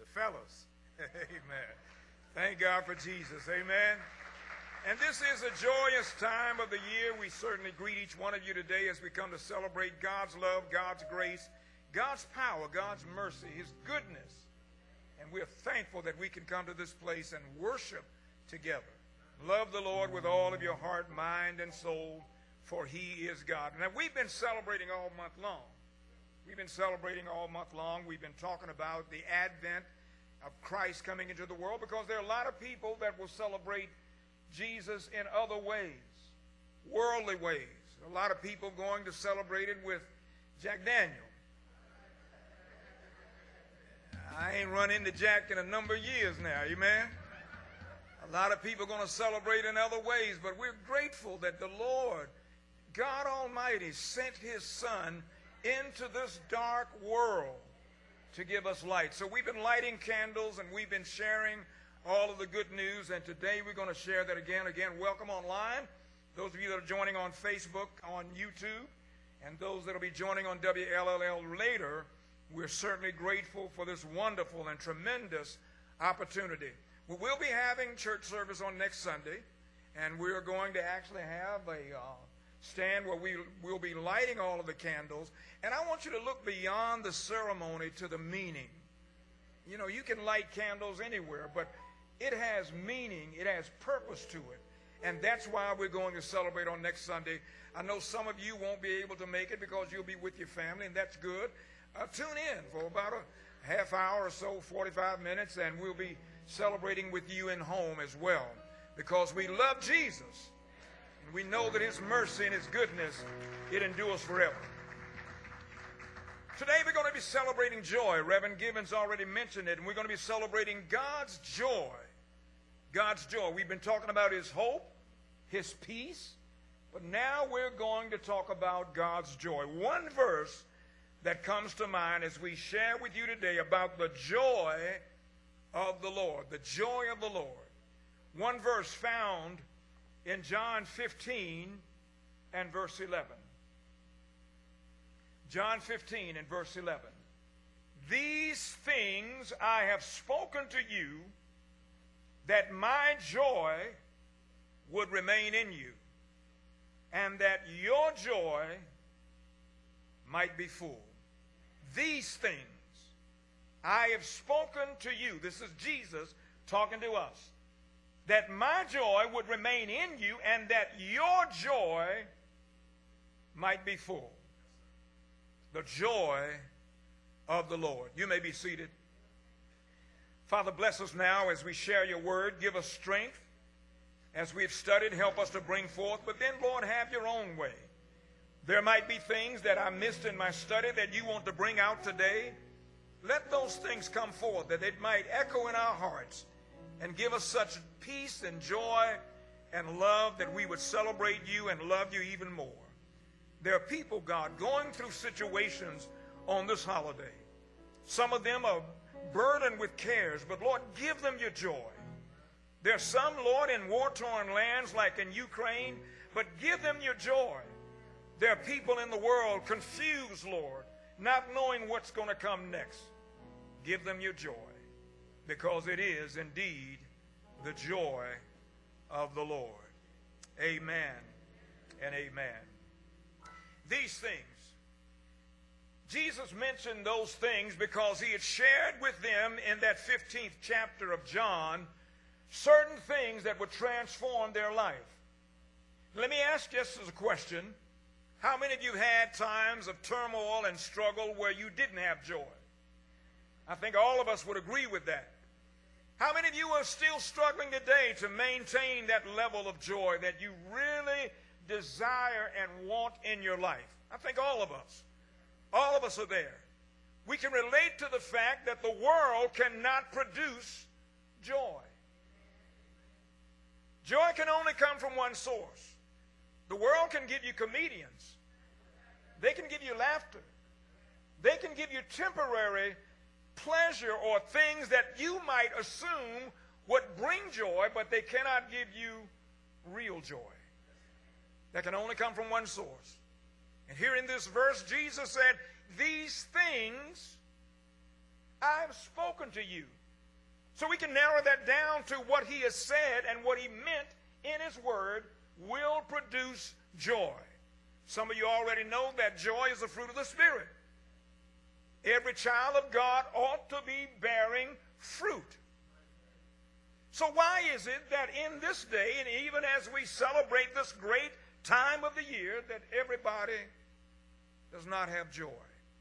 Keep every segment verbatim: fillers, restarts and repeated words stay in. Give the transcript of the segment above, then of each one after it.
fellas. Amen. Thank God for Jesus. Amen. And this is a joyous time of the year. We certainly greet each one of you today as we come to celebrate God's love, God's grace, God's power, God's mercy, his goodness. And we're thankful that we can come to this place and worship together. Love the Lord with all of your heart, mind, and soul, for he is God. Now, we've been celebrating all month long. We've been celebrating all month long. We've been talking about the advent of Christ coming into the world, because there are a lot of people that will celebrate Jesus in other ways, worldly ways. A lot of people going to celebrate it with Jack Daniel. I ain't run into Jack in a number of years now, amen? A lot of people are going to celebrate in other ways, but we're grateful that the Lord, God Almighty, sent his Son into this dark world to give us light. So we've been lighting candles and we've been sharing all of the good news, and today we're going to share that again. Again, welcome online. Those of you that are joining on Facebook, on YouTube, and those that will be joining on W L L L later, we're certainly grateful for this wonderful and tremendous opportunity. We will be having church service on next Sunday, and we're going to actually have a uh, stand where we will be lighting all of the candles. And I want you to look beyond the ceremony to the meaning. You know, you can light candles anywhere, but it has meaning, it has purpose to it. And that's why we're going to celebrate on next Sunday. I know some of you won't be able to make it because you'll be with your family, and that's good. Uh, tune in for about a half hour or so, forty-five minutes, and we'll be celebrating with you in home as well, because we love Jesus. And we know that his mercy and his goodness, it endures forever. Today we're going to be celebrating joy. Reverend Gibbons already mentioned it, and we're going to be celebrating God's joy. God's joy. We've been talking about his hope, his peace, but now we're going to talk about God's joy. One verse that comes to mind as we share with you today about the joy of the Lord, the joy of the Lord. One verse found in John fifteen and verse eleven. John fifteen and verse eleven. These things I have spoken to you, that my joy would remain in you, and that your joy might be full. These things I have spoken to you. This is Jesus talking to us. That my joy would remain in you, and that your joy might be full. The joy of the Lord. You may be seated. Father, bless us now as we share your word. Give us strength. As we've studied, help us to bring forth. But then, Lord, have your own way. There might be things that I missed in my study that you want to bring out today. Let those things come forth, that it might echo in our hearts and give us such peace and joy and love that we would celebrate you and love you even more. There are people, God, going through situations on this holiday. Some of them are burdened with cares, but Lord, give them your joy. There are some, Lord, in war-torn lands like in Ukraine, but give them your joy. There are people in the world confused, Lord, not knowing what's going to come next. Give them your joy, because it is indeed the joy of the Lord. Amen and amen. These things, Jesus mentioned those things because he had shared with them in that fifteenth chapter of John certain things that would transform their life. Let me ask just as a question, how many of you had times of turmoil and struggle where you didn't have joy? I think all of us would agree with that. How many of you are still struggling today to maintain that level of joy that you really desire and want in your life? I think all of us. All of us are there. We can relate to the fact that the world cannot produce joy. Joy can only come from one source. The world can give you comedians. They can give you laughter. They can give you temporary pleasure or things that you might assume would bring joy, but they cannot give you real joy. That can only come from one source. And here in this verse, Jesus said, these things I have spoken to you. So we can narrow that down to what he has said, and what he meant in his word will produce joy. Some of you already know that joy is the fruit of the Spirit. Every child of God ought to be bearing fruit. So why is it that in this day, and even as we celebrate this great time of the year, that everybody does not have joy?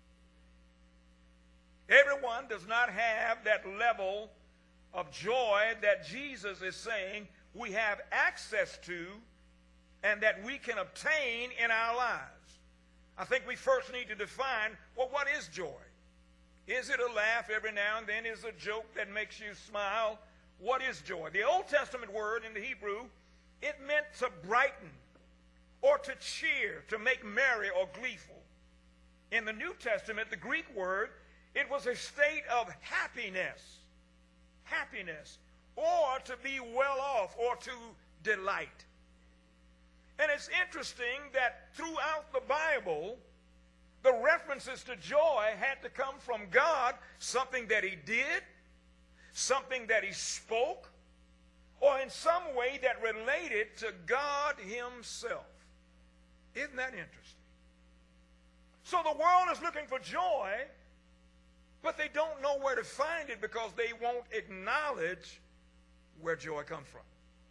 Everyone does not have that level of joy that Jesus is saying we have access to and that we can obtain in our lives. I think we first need to define, well, what is joy? Is it a laugh every now and then? Is it a joke that makes you smile? What is joy? The Old Testament word in the Hebrew, it meant to brighten or to cheer, to make merry or gleeful. In the New Testament, the Greek word, it was a state of happiness, happiness, or to be well off, or to delight. And it's interesting that throughout the Bible, the references to joy had to come from God, something that he did, something that he spoke, or in some way that related to God himself. Isn't that interesting? So the world is looking for joy, but they don't know where to find it because they won't acknowledge where joy comes from.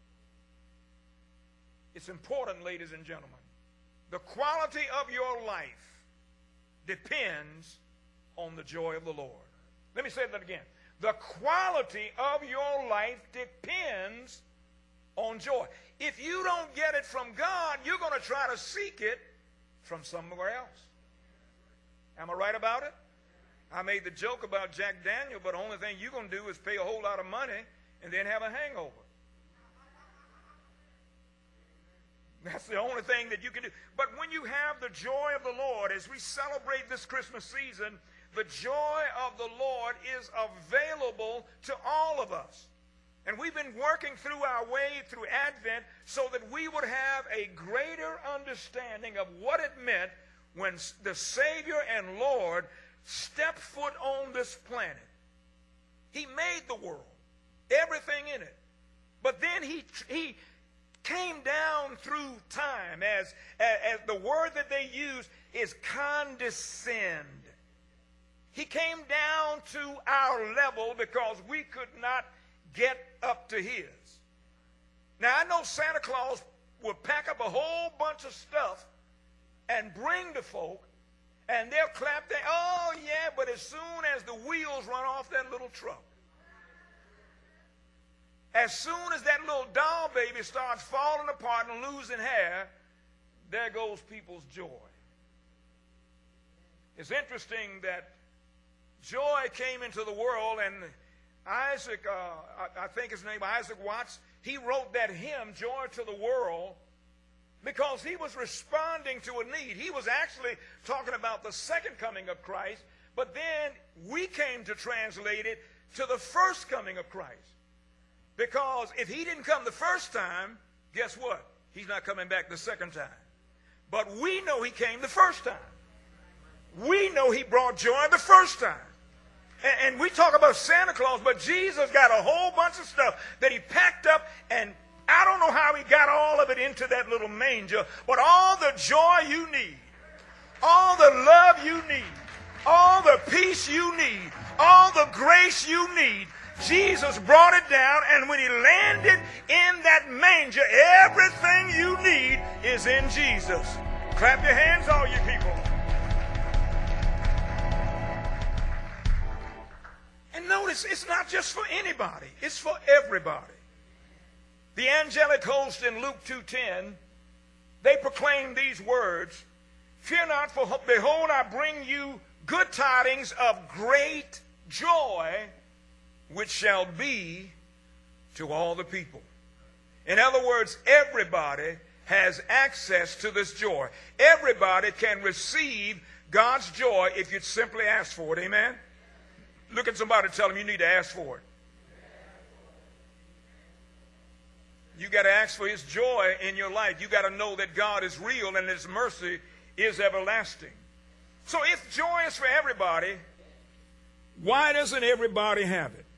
It's important, ladies and gentlemen. The quality of your life depends on the joy of the Lord. Let me say that again. The quality of your life depends on joy. If you don't get it from God, you're going to try to seek it from somewhere else. Am I right about it? I made the joke about Jack Daniel, but the only thing you're going to do is pay a whole lot of money and then have a hangover. That's the only thing that you can do. But when you have the joy of the Lord, as we celebrate this Christmas season, the joy of the Lord is available to all of us. And we've been working through our way through Advent so that we would have a greater understanding of what it meant when the Savior and Lord stepped foot on this planet. He made the world, everything in it. But then he, he came down through time, as, as the word that they use is condescend. He came down to our level because we could not get up to his. Now, I know Santa Claus will pack up a whole bunch of stuff and bring to folk, and they'll clap their, oh, yeah, but as soon as the wheels run off that little truck, as soon as that little doll baby starts falling apart and losing hair, there goes people's joy. It's interesting that joy came into the world, and Isaac, uh, I, I think his name, Isaac Watts, he wrote that hymn, Joy to the World, because he was responding to a need. He was actually talking about the second coming of Christ, but then we came to translate it to the first coming of Christ. Because if he didn't come the first time, guess what? He's not coming back the second time. But we know he came the first time. We know he brought joy the first time. And, and we talk about Santa Claus, but Jesus got a whole bunch of stuff that he packed up, and I don't know how he got all of it into that little manger, but all the joy you need, all the love you need, all the peace you need, all the grace you need, Jesus brought it down, and when he landed in that manger, everything you need is in Jesus. Clap your hands, all you people. And notice, it's not just for anybody. It's for everybody. The angelic host in Luke two ten, they proclaim these words, "Fear not, for behold, I bring you good tidings of great joy, which shall be to all the people." In other words, everybody has access to this joy. Everybody can receive God's joy if you'd simply ask for it. Amen? Look at somebody and tell them you need to ask for it. You got to ask for his joy in your life. You got to know that God is real and his mercy is everlasting. So if joy is for everybody, Why doesn't everybody have it?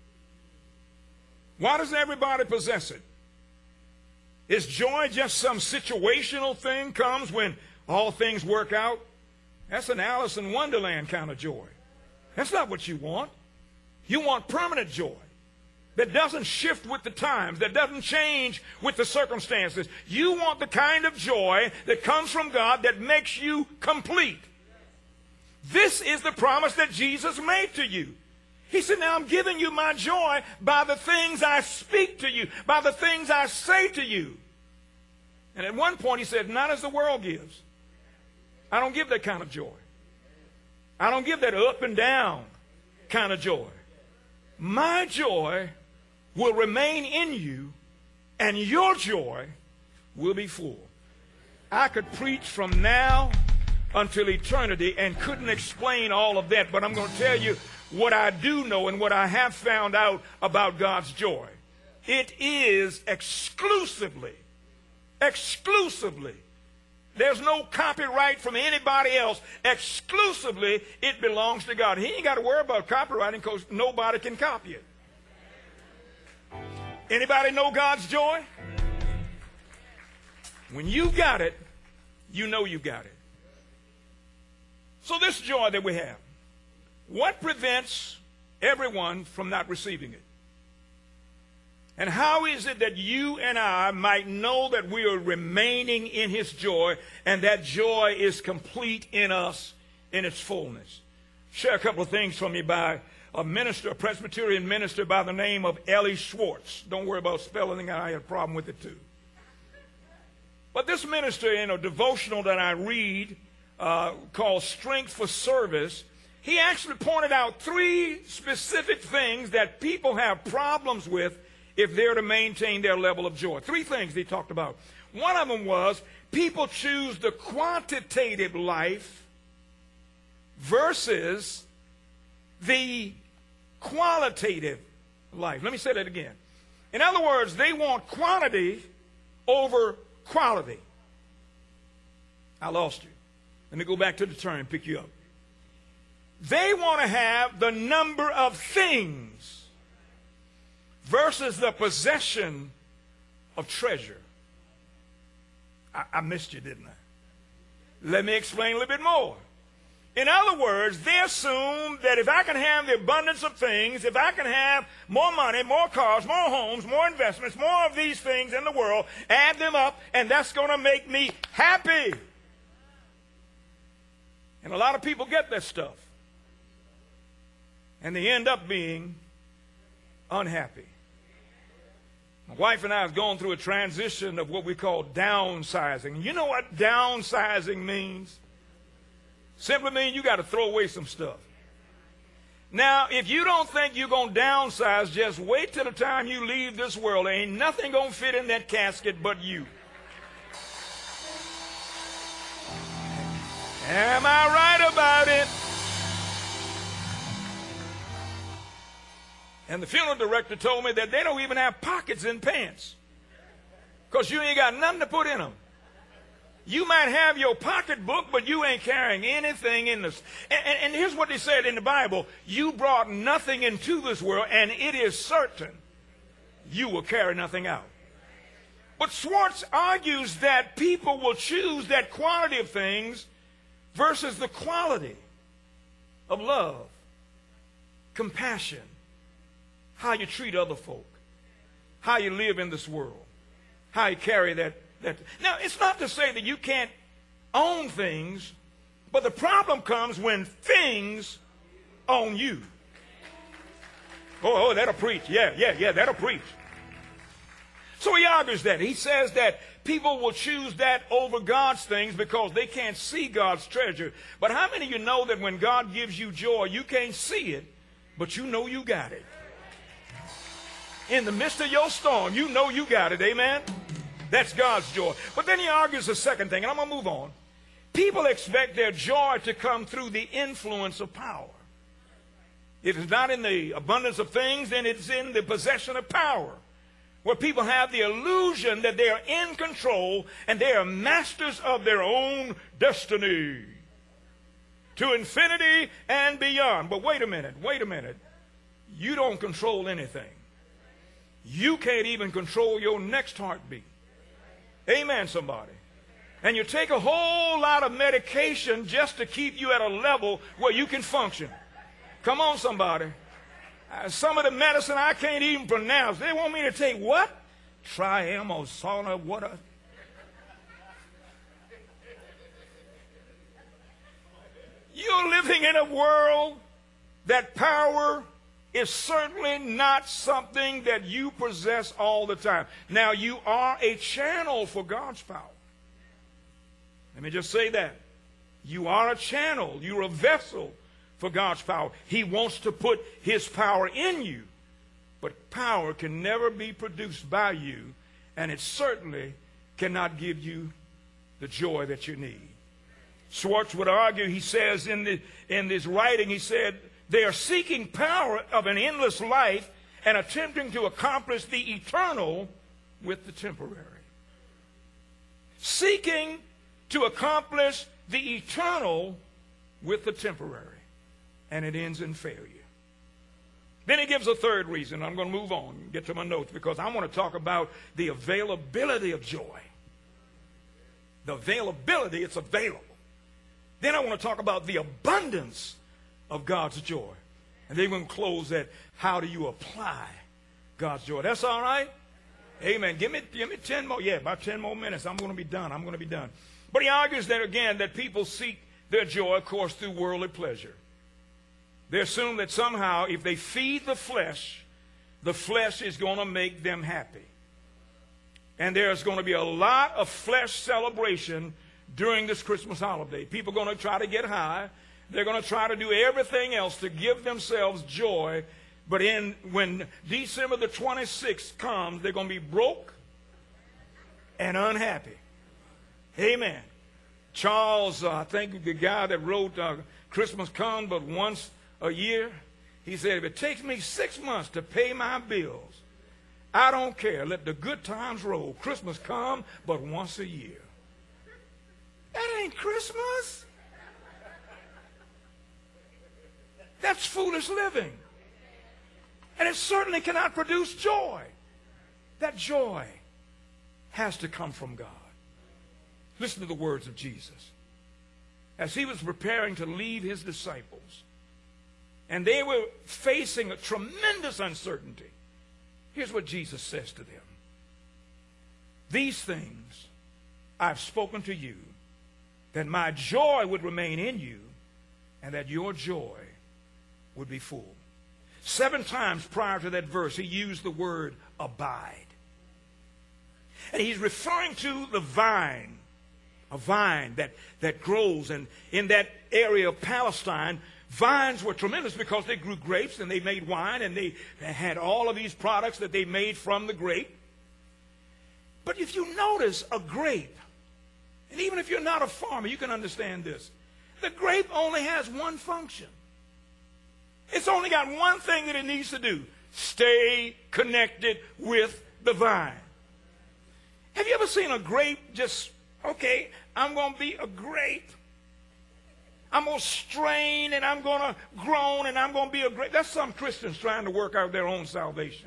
Why doesn't everybody possess it? Is joy just some situational thing comes when all things work out? That's an Alice in Wonderland kind of joy. That's not what you want. You want permanent joy that doesn't shift with the times, that doesn't change with the circumstances. You want the kind of joy that comes from God that makes you complete. This is the promise that Jesus made to you. He said, now I'm giving you my joy by the things I speak to you, by the things I say to you. And at one point he said, not as the world gives. I don't give that kind of joy. I don't give that up and down kind of joy. My joy will remain in you, and your joy will be full. I could preach from now until eternity and couldn't explain all of that, but I'm going to tell you what I do know and what I have found out about God's joy. It is exclusively, exclusively, there's no copyright from anybody else. Exclusively, it belongs to God. He ain't got to worry about copywriting because nobody can copy it. Anybody know God's joy? When you got it, you know you got it. So this joy that we have, what prevents everyone from not receiving it? And how is it that you and I might know that we are remaining in his joy and that joy is complete in us in its fullness? Share a couple of things from you by a minister, a Presbyterian minister by the name of Ellie Schwartz. Don't worry about spelling it. I had a problem with it too. But this minister, in a devotional that I read uh, called Strength for Service, he actually pointed out three specific things that people have problems with if they're to maintain their level of joy. Three things he talked about. One of them was people choose the quantitative life versus the qualitative life. Let me say that again. In other words, they want quantity over quality. I lost you. Let me go back to the turn and pick you up. They want to have the number of things versus the possession of treasure. I, I missed you, didn't I? Let me explain a little bit more. In other words, they assume that if I can have the abundance of things, if I can have more money, more cars, more homes, more investments, more of these things in the world, add them up, and that's going to make me happy. And a lot of people get that stuff. And they end up being unhappy. My wife and I have gone through a transition of what we call downsizing. You know what downsizing means? Simply means you got to throw away some stuff. Now, if you don't think you're going to downsize, just wait till the time you leave this world. There ain't nothing going to fit in that casket but you. Am I right about it? And the funeral director told me that they don't even have pockets in pants because you ain't got nothing to put in them. You might have your pocketbook, but you ain't carrying anything in this. And, and, and here's what they said in the Bible. You brought nothing into this world, and it is certain you will carry nothing out. But Schwartz argues that people will choose that quantity of things versus the quality of love, compassion, how you treat other folk, how you live in this world, how you carry that. that. Now, it's not to say that you can't own things, but the problem comes when things own you. Oh, oh, that'll preach. Yeah, yeah, yeah, that'll preach. So he argues that. He says that people will choose that over God's things because they can't see God's treasure. But how many of you know that when God gives you joy, you can't see it, but you know you got it? In the midst of your storm, you know you got it. Amen? That's God's joy. But then he argues a second thing, and I'm going to move on. People expect their joy to come through the influence of power. If it's not in the abundance of things, then it's in the possession of power, where people have the illusion that they are in control and they are masters of their own destiny. to infinity and beyond. But wait a minute, wait a minute. You don't control anything. You can't even control your next heartbeat. Amen, somebody. And you take a whole lot of medication just to keep you at a level where you can function. Come on, somebody. Uh, some of the medicine I can't even pronounce. They want me to take what? Triamosana, what a... You're living in a world that power is certainly not something that you possess all the time. Now, you are a channel for God's power. Let me just say that. You are a channel. You're a vessel for God's power. He wants to put his power in you. But power can never be produced by you, and it certainly cannot give you the joy that you need. Schwartz would argue, he says in, the, in this writing, he said, they are seeking power of an endless life and attempting to accomplish the eternal with the temporary. Seeking to accomplish the eternal with the temporary. And it ends in failure. Then he gives a third reason. I'm going to move on and get to my notes because I want to talk about the availability of joy. The availability, it's available. Then I want to talk about the abundance of God's joy. And then we're going to close at how do you apply God's joy. That's all right? Amen. Give me, give me ten more. Yeah, about ten more minutes. I'm going to be done. I'm going to be done. But he argues that, again, that people seek their joy, of course, through worldly pleasure. They assume that somehow if they feed the flesh, the flesh is going to make them happy. And there's going to be a lot of flesh celebration during this Christmas holiday. People are going to try to get high. They're going to try to do everything else to give themselves joy. But in when December the twenty-sixth comes, they're going to be broke and unhappy. Amen. Charles, uh, I think the guy that wrote uh, Christmas Comes But Once a Year, he said, if it takes me six months to pay my bills, I don't care. Let the good times roll. Christmas come but once a year. That ain't Christmas. That's foolish living. And it certainly cannot produce joy. That joy has to come from God. Listen to the words of Jesus. As he was preparing to leave his disciples, and they were facing a tremendous uncertainty, here's what Jesus says to them. These things I've spoken to you, that my joy would remain in you, and that your joy would be full. Seven times prior to that verse, he used the word abide. And he's referring to the vine, a vine that, that grows. And in that area of Palestine, vines were tremendous because they grew grapes and they made wine and they had all of these products that they made from the grape. But if you notice a grape, and even if you're not a farmer, you can understand this. The grape only has one function. It's only got one thing that it needs to do. Stay connected with the vine. Have you ever seen a grape just, okay, I'm going to be a grape. I'm going to strain and I'm going to groan and I'm going to be a grape. That's some Christians trying to work out their own salvation.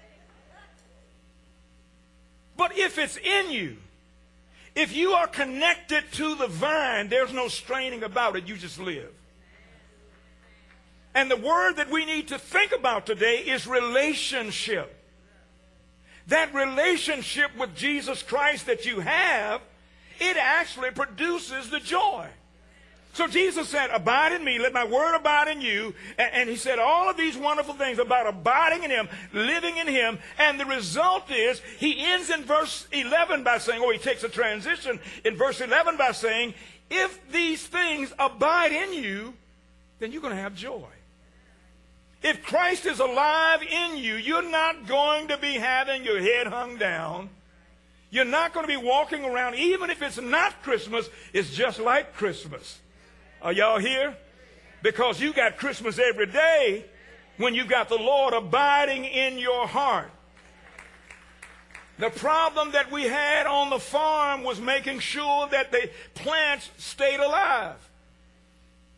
But if it's in you, if you are connected to the vine, there's no straining about it. You just live. And the word that we need to think about today is relationship. That relationship with Jesus Christ that you have, it actually produces the joy. So Jesus said, abide in me, let my word abide in you. And, and he said all of these wonderful things about abiding in him, living in him. And the result is he ends in verse eleven by saying, or he takes a transition in verse eleven by saying, if these things abide in you, then you're going to have joy. If Christ is alive in you, you're not going to be having your head hung down. You're not going to be walking around, even if it's not Christmas, it's just like Christmas. Are y'all here? Because you got Christmas every day when you got the Lord abiding in your heart. The problem that we had on the farm was making sure that the plants stayed alive.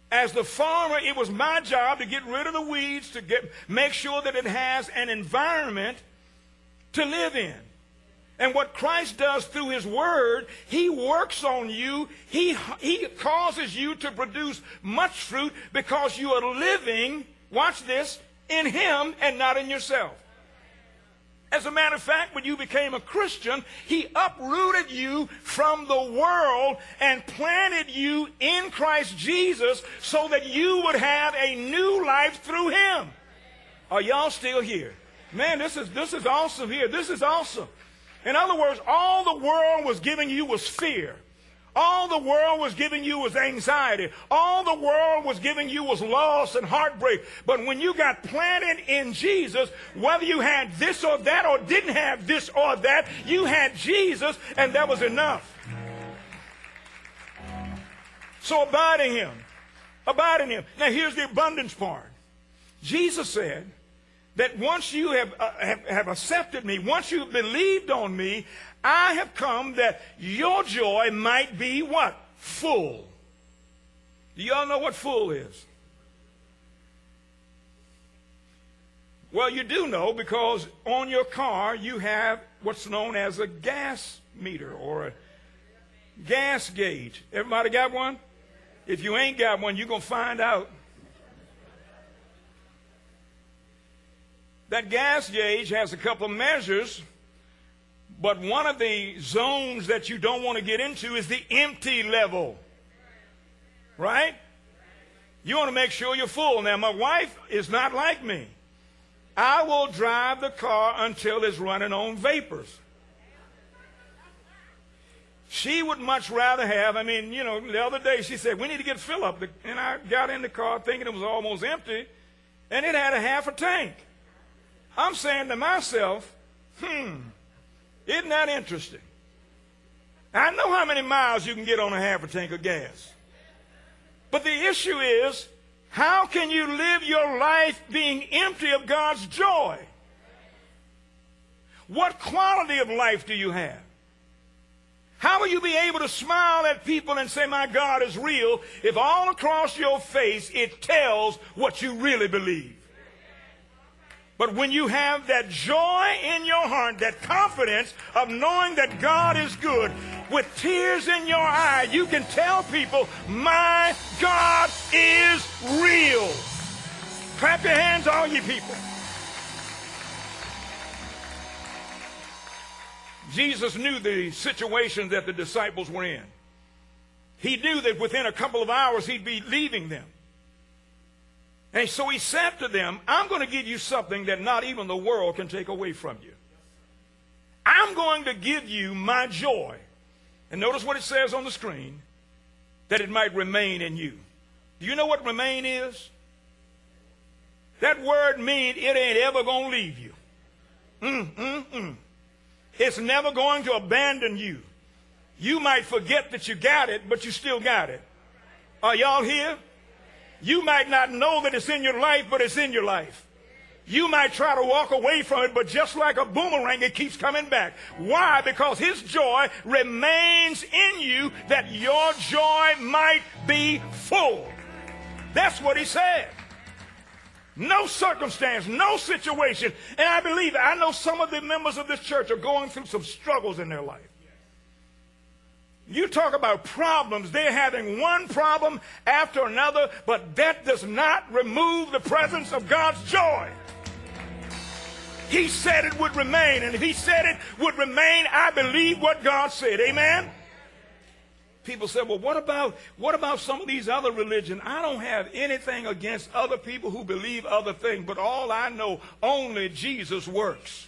As the farmer, it was my job to get rid of the weeds, to get, make sure that it has an environment to live in. And what Christ does through his word, he works on you. He, he causes you to produce much fruit because you are living, watch this, in him and not in yourself. As a matter of fact, when you became a Christian, he uprooted you from the world and planted you in Christ Jesus so that you would have a new life through him. Are y'all still here? Man, this is, this is awesome here. This is awesome. In other words, all the world was giving you was fear. All the world was giving you was anxiety. All the world was giving you was loss and heartbreak. But when you got planted in Jesus, whether you had this or that or didn't have this or that, you had Jesus, and that was enough. So abide in him. Abide in him. Now here's the abundance part. Jesus said that once you have, uh, have, have accepted me, once you've believed on me, I have come that your joy might be what? Full. Do y'all know what full is? Well, you do know, because on your car you have what's known as a gas meter or a gas gauge. Everybody got one? If you ain't got one, you're going to find out. That gas gauge has a couple of measures, but one of the zones that you don't want to get into is the empty level. Right? You want to make sure you're full. Now, my wife is not like me. I will drive the car until it's running on vapors. She would much rather have, I mean, you know, the other day she said, we need to get fill up. And I got in the car thinking it was almost empty, and it had a half a tank. I'm saying to myself, hmm, isn't that interesting? I know how many miles you can get on a half a tank of gas. But the issue is, how can you live your life being empty of God's joy? What quality of life do you have? How will you be able to smile at people and say, my God is real, if all across your face it tells what you really believe? But when you have that joy in your heart, that confidence of knowing that God is good, with tears in your eye, you can tell people, my God is real. Clap your hands, all you people. Jesus knew the situation that the disciples were in. He knew that within a couple of hours he'd be leaving them. And so he said to them, I'm going to give you something that not even the world can take away from you. I'm going to give you my joy. And notice what it says on the screen, that it might remain in you. Do you know what remain is? That word means it ain't ever going to leave you. Mm, mm, mm. It's never going to abandon you. You might forget that you got it, but you still got it. Are y'all here? You might not know that it's in your life, but it's in your life. You might try to walk away from it, but just like a boomerang, it keeps coming back. Why? Because his joy remains in you, that your joy might be full. That's what he said. No circumstance, no situation. And I believe, I know some of the members of this church are going through some struggles in their life. You talk about problems, they're having one problem after another, but that does not remove the presence of God's joy. He said it would remain, and if he said it would remain, I believe what God said. Amen? People say, well, what about, what about some of these other religions? I don't have anything against other people who believe other things, but all I know, only Jesus works.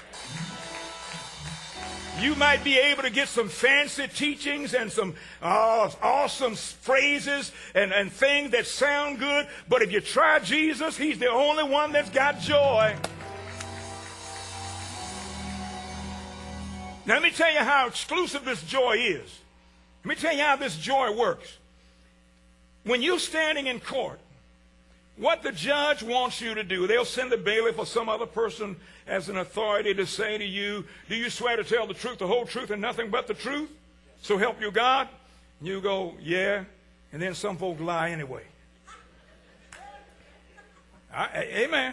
You might be able to get some fancy teachings and some uh, awesome phrases and, and things that sound good, but if you try Jesus, he's the only one that's got joy. Now, let me tell you how exclusive this joy is. Let me tell you how this joy works. When you're standing in court, what the judge wants you to do, they'll send a bailiff or some other person as an authority to say to you, do you swear to tell the truth, the whole truth, and nothing but the truth? So help you God? And you go, yeah. And then some folks lie anyway. I, amen.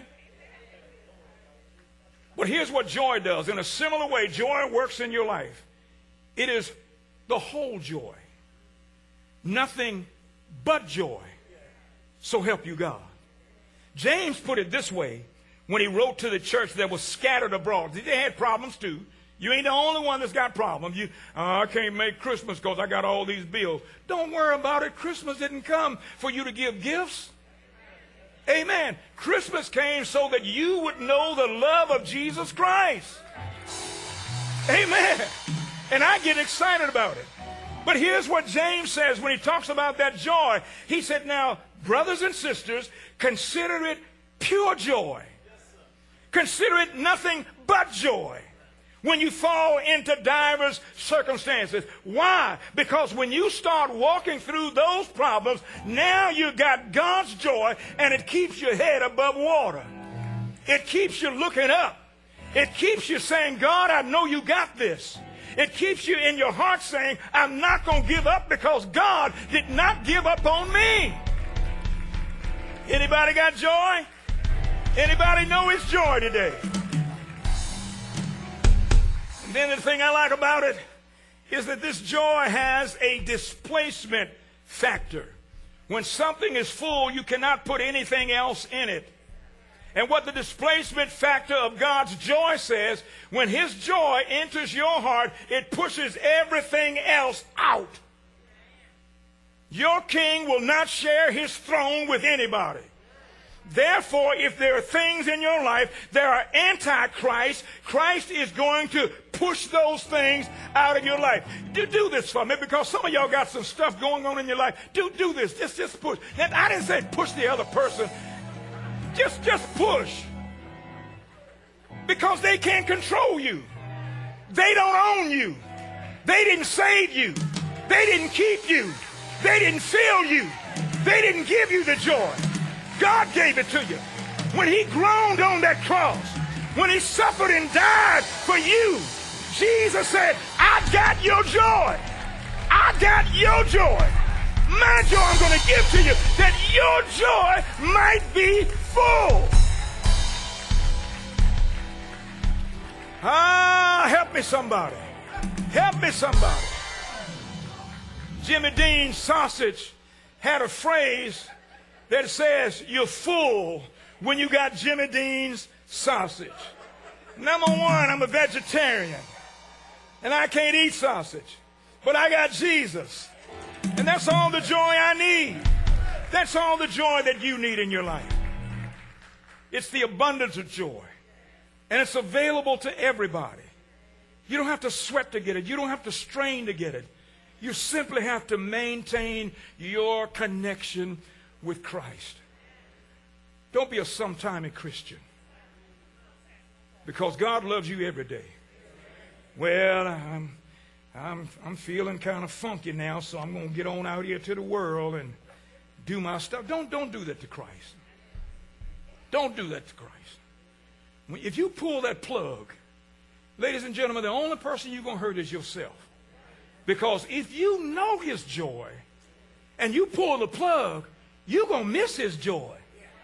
But here's what joy does. In a similar way, joy works in your life. It is the whole joy. Nothing but joy. So help you God. James put it this way when he wrote to the church that was scattered abroad. They had problems too. You ain't the only one that's got problems. You, oh, I can't make Christmas because I got all these bills. Don't worry about it. Christmas didn't come for you to give gifts. Amen. Christmas came so that you would know the love of Jesus Christ. Amen. And I get excited about it. But here's what James says when he talks about that joy. He said, now, brothers and sisters, consider it pure joy. Consider it nothing but joy when you fall into diverse circumstances. Why? Because when you start walking through those problems, now you got God's joy, and it keeps your head above water. It keeps you looking up. It keeps you saying, God, I know you got this. It keeps you in your heart saying, I'm not going to give up because God did not give up on me. Anybody got joy? Anybody know it's joy today? And then the thing I like about it is that this joy has a displacement factor. When something is full, you cannot put anything else in it. And what the displacement factor of God's joy says, when his joy enters your heart, it pushes everything else out. Your king will not share his throne with anybody. Therefore, if there are things in your life that are anti-Christ, Christ is going to push those things out of your life. Do, do this for me, because some of y'all got some stuff going on in your life. Do, do this. Just, just push. And I didn't say push the other person. Just, just push. Because they can't control you. They don't own you. They didn't save you. They didn't keep you. They didn't fill you. They didn't give you the joy. God gave it to you. When he groaned on that cross, when he suffered and died for you, Jesus said, I got your joy. I got your joy. My joy I'm going to give to you, that your joy might be full. Ah, help me somebody. Help me somebody. Jimmy Dean's sausage had a phrase that says you're full when you got Jimmy Dean's sausage. Number one, I'm a vegetarian, and I can't eat sausage, but I got Jesus. And that's all the joy I need. That's all the joy that you need in your life. It's the abundance of joy. And it's available to everybody. You don't have to sweat to get it. You don't have to strain to get it. You simply have to maintain your connection with Christ. Don't be a sometime Christian. Because God loves you every day. Well, I'm... I'm, I'm feeling kind of funky now, so I'm going to get on out here to the world and do my stuff. Don't, don't do that to Christ. Don't do that to Christ. If you pull that plug, ladies and gentlemen, the only person you're going to hurt is yourself. Because if you know his joy and you pull the plug, you're going to miss his joy.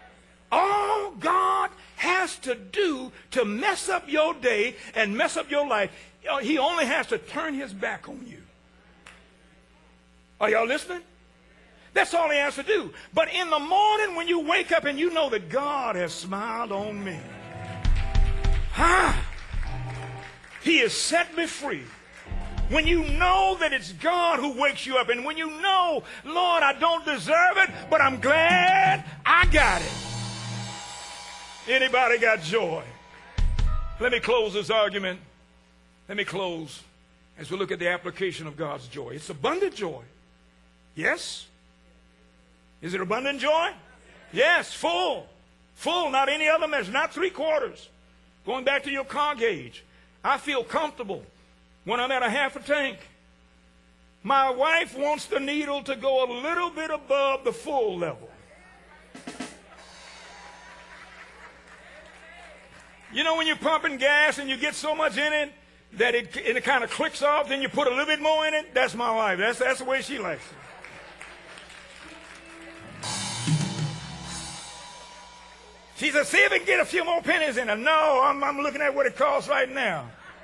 All God has to do to mess up your day and mess up your life, he only has to turn his back on you. Are y'all listening? That's all he has to do. But in the morning when you wake up and you know that God has smiled on me, ah, he has set me free. When you know that it's God who wakes you up, and when you know, Lord, I don't deserve it, but I'm glad I got it. Anybody got joy? Let me close this argument. Let me close as we look at the application of God's joy. It's abundant joy. Yes? Is it abundant joy? Yes, full. Full, not any other measure, not three quarters. Going back to your car gauge, I feel comfortable when I'm at a half a tank. My wife wants the needle to go a little bit above the full level. You know when you're pumping gas and you get so much in it that it, it kind of clicks off, then you put a little bit more in it? That's my wife. That's, that's the way she likes it. She said, see if we can get a few more pennies in it. No, I'm, I'm looking at what it costs right now.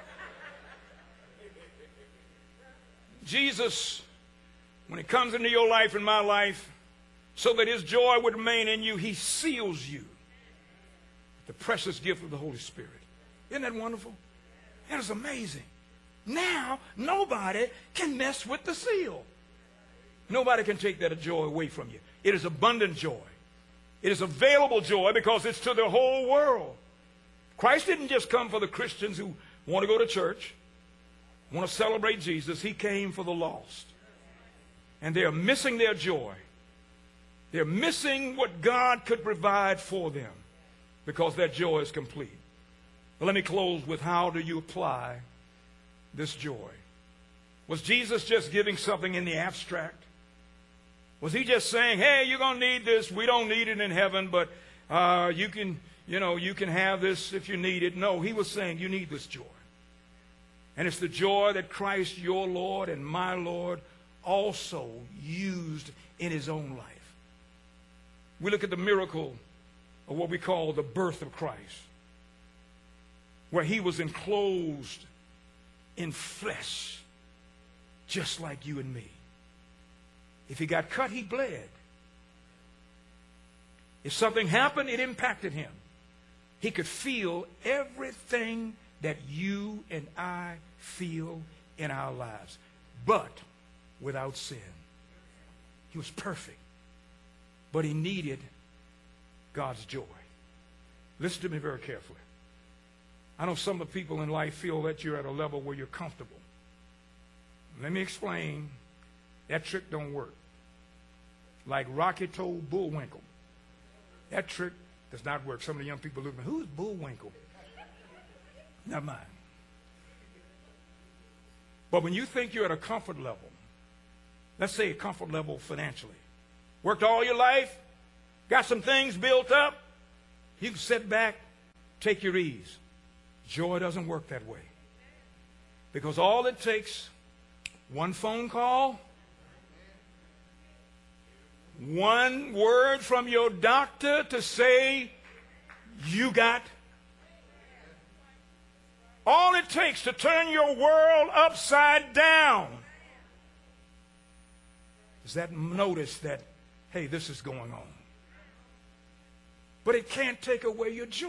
Jesus, when he comes into your life and my life, so that his joy would remain in you, he seals you with the precious gift of the Holy Spirit. Isn't that wonderful? That is amazing. Now, nobody can mess with the seal. Nobody can take that joy away from you. It is abundant joy. It is available joy because it's to the whole world. Christ didn't just come for the Christians who want to go to church, want to celebrate Jesus. He came for the lost. And they are missing their joy. They're missing what God could provide for them because that joy is complete. But let me close with, how do you apply this joy? Was Jesus just giving something in the abstract? Was he just saying, hey, you're going to need this. We don't need it in heaven, but uh, you can, you know, you can have this if you need it. No, he was saying you need this joy. And it's the joy that Christ, your Lord and my Lord, also used in his own life. We look at the miracle of what we call the birth of Christ, where he was enclosed in flesh, just like you and me. If he got cut, he bled. If something happened, it impacted him. He could feel everything that you and I feel in our lives, but without sin. He was perfect, but he needed God's joy. Listen to me very carefully. I know some of the people in life feel that you're at a level where you're comfortable. Let me explain. That trick don't work. Like Rocky told Bullwinkle, that trick does not work. Some of the young people look at me, who's Bullwinkle? Not mine. But when you think you're at a comfort level, let's say a comfort level financially, worked all your life, got some things built up, you can sit back, take your ease. Joy doesn't work that way. Because all it takes, one phone call, one word from your doctor to say you got. All it takes to turn your world upside down is that notice that, hey, this is going on. But it can't take away your joy.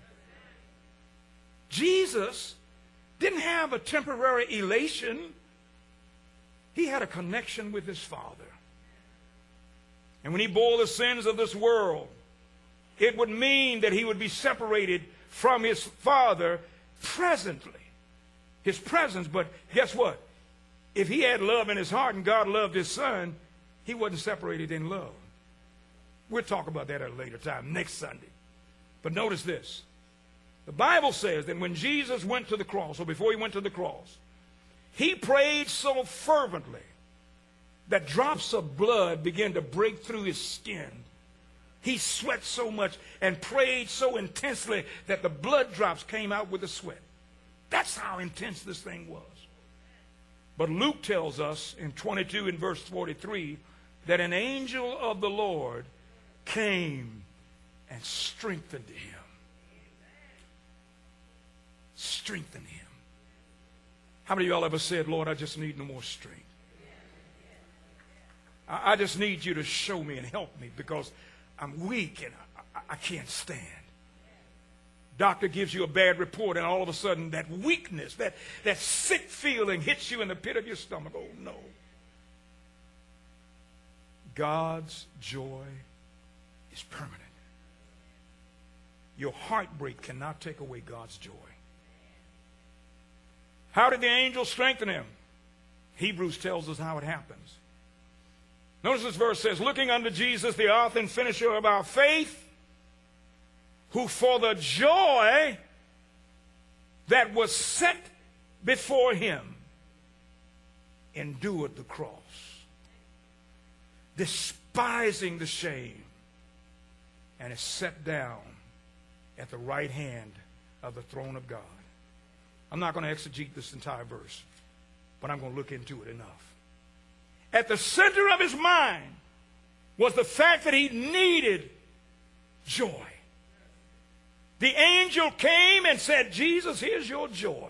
Jesus didn't have a temporary elation. He had a connection with his Father. And when he bore the sins of this world, it would mean that he would be separated from his Father presently. His presence, but guess what? If he had love in his heart and God loved his Son, he wasn't separated in love. We'll talk about that at a later time, next Sunday. But notice this. The Bible says that when Jesus went to the cross, or before he went to the cross, he prayed so fervently that drops of blood began to break through his skin. He sweat so much and prayed so intensely that the blood drops came out with the sweat. That's how intense this thing was. But Luke tells us in twenty-two in verse forty-three that an angel of the Lord came and strengthened him. Strengthened him. How many of y'all ever said, Lord, I just need no more strength? I, I just need you to show me and help me because I'm weak and I, I, I can't stand. Doctor gives you a bad report and all of a sudden that weakness, that, that sick feeling hits you in the pit of your stomach. Oh, no. God's joy is permanent. Your heartbreak cannot take away God's joy. How did the angel strengthen him? Hebrews tells us how it happens. Notice this verse says, looking unto Jesus, the author and finisher of our faith, who for the joy that was set before him endured the cross, despising the shame, and is set down at the right hand of the throne of God. I'm not going to exegete this entire verse, but I'm going to look into it enough. At the center of his mind was the fact that he needed joy. The angel came and said, Jesus, here's your joy.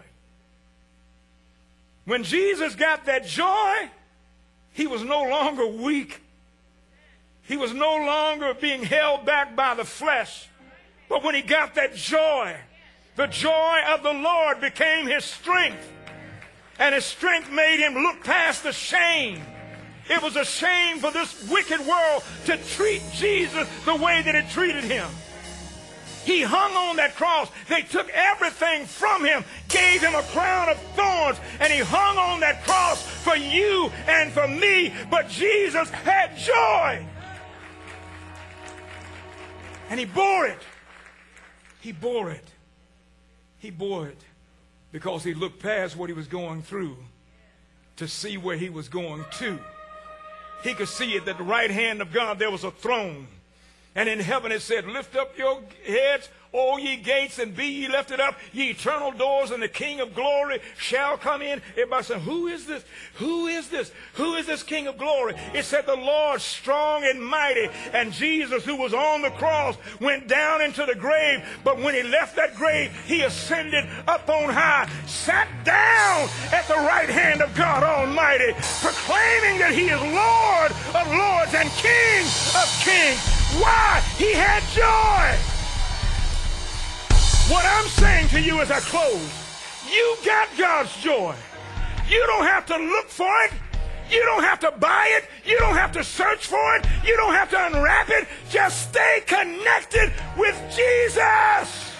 When Jesus got that joy, he was no longer weak. He was no longer being held back by the flesh. But when he got that joy, the joy of the Lord became his strength. And his strength made him look past the shame. It was a shame for this wicked world to treat Jesus the way that it treated him. He hung on that cross. They took everything from him, gave him a crown of thorns, and he hung on that cross for you and for me. But Jesus had joy. And he bore it. He bore it. He bore it because he looked past what he was going through to see where he was going to. He could see at the right hand of God there was a throne. And in heaven it said, lift up your heads, O ye gates, and be ye lifted up, ye eternal doors, and the King of glory shall come in. Everybody said, who is this? Who is this? Who is this King of glory? It said the Lord strong and mighty. And Jesus, who was on the cross, went down into the grave. But when he left that grave, he ascended up on high, sat down at the right hand of God Almighty, proclaiming that he is Lord of lords and King of kings. Why? He had joy. What I'm saying to you as I close, you got God's joy. You don't have to look for it. You don't have to buy it. You don't have to search for it. You don't have to unwrap it. Just stay connected with Jesus.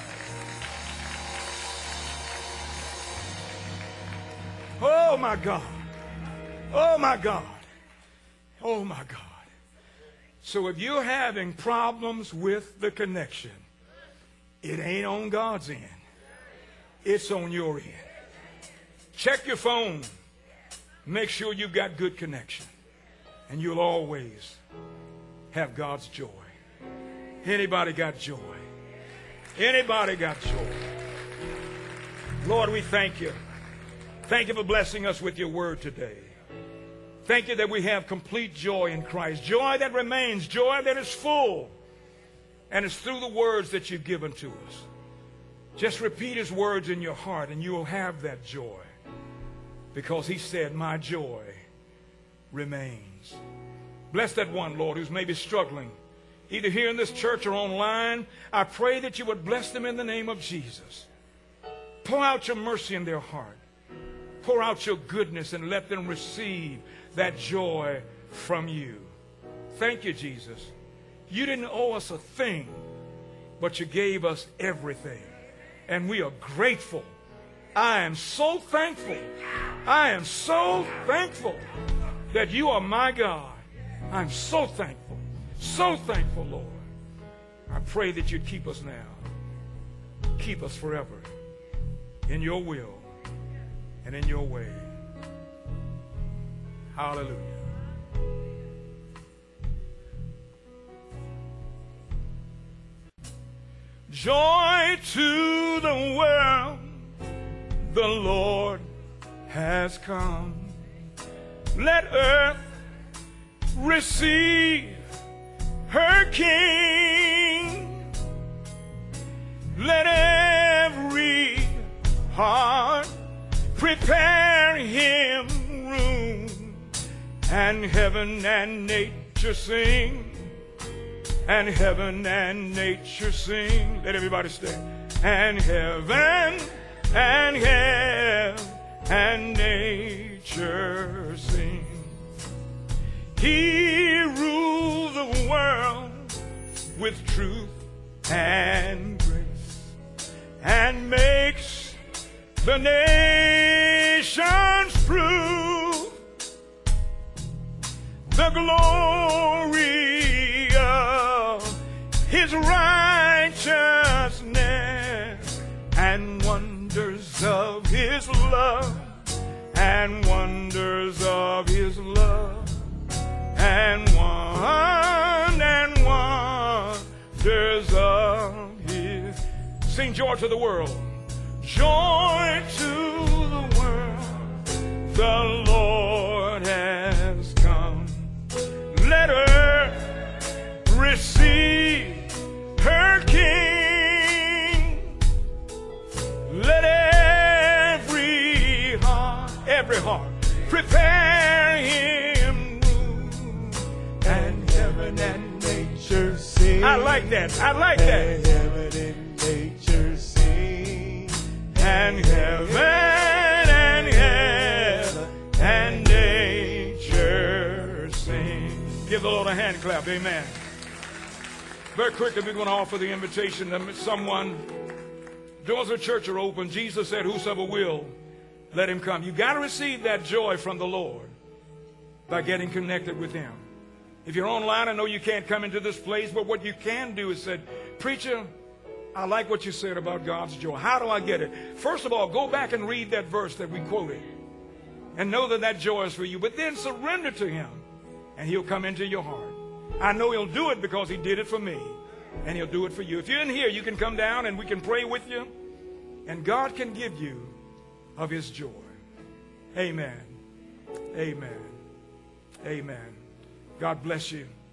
Oh, my God. Oh, my God. Oh, my God. So if you're having problems with the connection, it ain't on God's end. It's on your end. Check your phone. Make sure you've got good connection. And you'll always have God's joy. Anybody got joy? Anybody got joy? Lord, we thank you. Thank you for blessing us with your word today. Thank you that we have complete joy in Christ. Joy that remains. Joy that is full. And it's through the words that you've given to us. Just repeat his words in your heart and you will have that joy. Because he said, my joy remains. Bless that one, Lord, who's maybe struggling, either here in this church or online. I pray that you would bless them in the name of Jesus. Pour out your mercy in their heart. Pour out your goodness and let them receive that joy from you. Thank you, Jesus. You didn't owe us a thing, but you gave us everything. And we are grateful. I am so thankful. I am so thankful that you are my God. I'm so thankful. So thankful, Lord. I pray that you'd keep us now. Keep us forever in your will and in your way. Hallelujah. Joy to the world, the Lord has come. Let earth receive her King. Let every heart prepare him room. And heaven and nature sing. And heaven and nature sing. Let everybody stay. And heaven and hell and nature sing. He rules the world with truth and grace and makes the nations prove the glory of his righteousness and wonders of his love and wonders of his love and one and wonders of his. Sing joy to the world. Joy to the world. The Lord has come. Let earth receive her King. hands. I like that. And heaven and nature sing. And heaven and hell and nature sing. Give the Lord a hand clap. Amen. Very quickly, we're going to offer the invitation to someone. Doors of the church are open. Jesus said, whosoever will, let him come. You've got to receive that joy from the Lord by getting connected with him. If you're online, I know you can't come into this place, but what you can do is say, preacher, I like what you said about God's joy. How do I get it? First of all, go back and read that verse that we quoted and know that that joy is for you. But then surrender to him and he'll come into your heart. I know he'll do it because he did it for me, and he'll do it for you. If you're in here, you can come down and we can pray with you, and God can give you of his joy. Amen. Amen. Amen. God bless you.